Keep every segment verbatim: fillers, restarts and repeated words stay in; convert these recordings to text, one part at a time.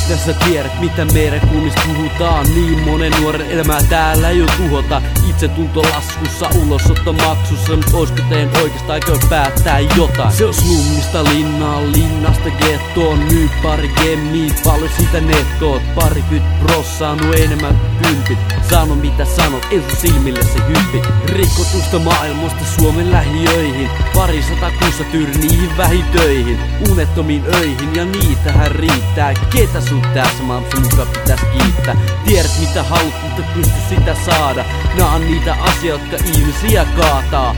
Mitä sä tiedät, mitä meidän kunnista puhutaan? Niin monen nuoren elämää täällä jo tuhota. Itse tunto laskussa, ulosottomaksussa. Mut oisko teen oikeastaan, eikö päättää jotain? Se on slummista linnaan, linnasta gettoon. Myy pari gemmiä, paljon siitä nettoot. Parikymmentä prossaa, no enemmän kympit. Sano mitä sanot, en sun silmille se hyppi. Rikotusta maailmasta Suomen lähiöihin. Pari sata kuussa tyyri niihin vähitöihin. Unettomiin öihin ja niitähän riittää. Ketä sun tässä maailmassa mukaan pitäis kiittää? Tiedät mitä haluat, mutta pysty sitä saada. Nää on niitä asioita, jotka ihmisiä kaataa.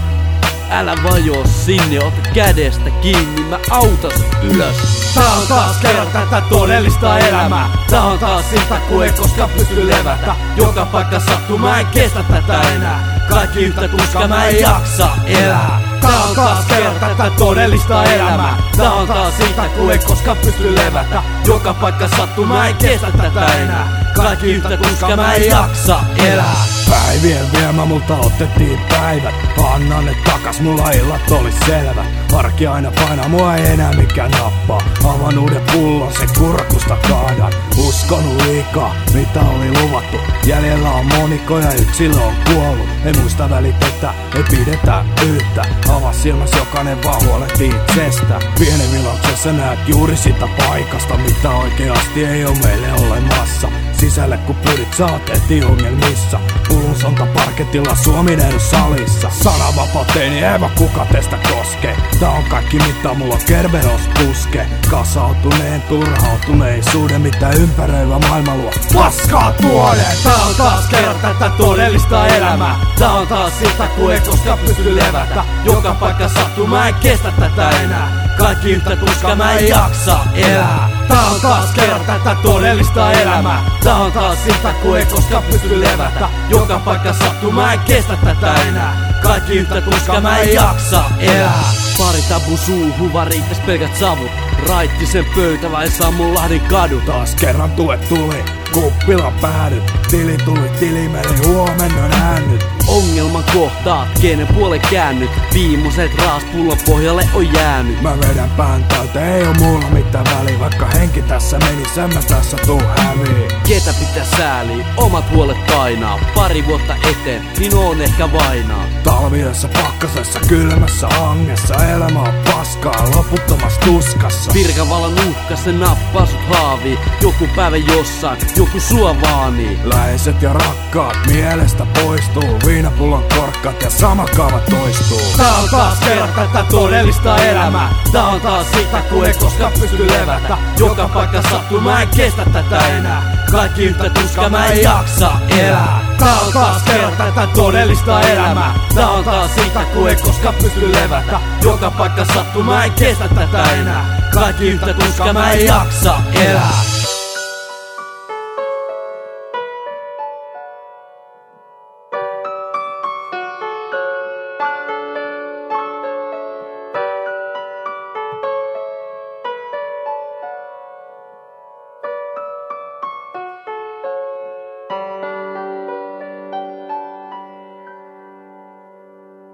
Älä vajoo sinne, ota kädestä kiinni, mä autan sut ylös. Tää on taas kerran tätä todellista elämää. Tää on taas siltä, kun ei koskaan pysty levätä. Joka paikka sattuu, mä en kestä tätä enää. Kaikki yhtä tuskaa, mä en jaksa elää. Tää on taas kerran tätä todellista elämää. Tää on taas siltä, kun ei koskaan pysty levätä. Joka paikka sattuu, mä en kestä tätä enää. Kaikki yhtä tuskaa, mä en jaksa elää. Päivien viemä multa otettiin päivät. Annan ne takas, mulla illat oli selvä. Arki aina painaa, mua ei enää mikään nappaa. Avan uuden pullon, sen kurkusta kaadan. Uskonut liikaa, mitä oli luvattu. Jäljellä on moniko ja yksilö on kuollut. Ei muista välitetä, ei pidetä yhtä. Avaa silmäs, jokainen vaan huolehtii itsestä. Pienen vilauksessa näet juuri sitä paikasta, mitä oikeasti ei oo meille olemassa. Sisälle kun pyrit, sä oot heti ongelmissa. Pulun sonta parketilla, Suominen salissa. Sananvapauteen ei vaan kuka teistä koskee. Tää on kaikki mitä mulla Kerberos puske. Kasautuneen turhautuneisuuden, mitä ympäröivä maailma luo paskaa tuoden. Tää on taas kerran tätä todellista elämää. Tää on taas siltä, kun ei koskaan pysty levätä. Joka paikka sattuu, mä en kestä tätä enää. Kaikki yhtä tuskaa, mä en jaksa elää. Tää on taas kerran tätä todellista elämää. Tää on taas siltä, kun ei koskaan pysty levätä. Joka paikka sattuu, mä en kestä tätä enää. Kaikki yhtä tuskaa, mä en jaksa elää. Pari tabu suuhun, vaan riittäis pelkät savut. Raittisen pöytä vai Sammonlahden kadut. Taas kerran tuet tuli, kuppilan päädyt. Tili tuli, tili meni, huomenna näännyt. Ongelman kohtaat, kenen puolen käännyt. Viimeiset raaspullon pohjalle on jäänyt. Mä vedän pään täytä, ei oo mulla mitään väliä. Vaikka henki tässä meni, sen mä tässä tuu häviin. Ketä pitää sääliä, omat huolet painaa. Pari vuotta eteen, niin on ehkä vainaa. Talviössä, pakkasessa, kylmässä angessa. Elämä on paskaa, loputtomassa tuskassa. Virkavallan uhkassa nappaa sut haavii. Joku päivä jossain, joku sua vaanii. Läheiset ja rakkaat mielestä poistuu. Viinapullon korkkat ja sama kaava toistuu. Tää on taas kerran tätä todellista elämää. Tää on taas sitä, kun ei koskaan pysty levätä. Joka paikka sattuu, mä en kestä tätä enää. Kaikki yhtä tuskaa, mä en jaksa elää. Tää on taas kerran tätä todellista elämää. Tää on taas sitä, kun ei koskaan pysty levätä. Joka paikka sattuu, mä en kestä tätä enää. Kaikki yhtä tuskaa, mä en jaksa elää.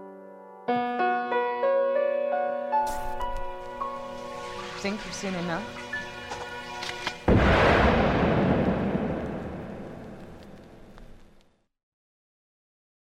Think you've seen enough?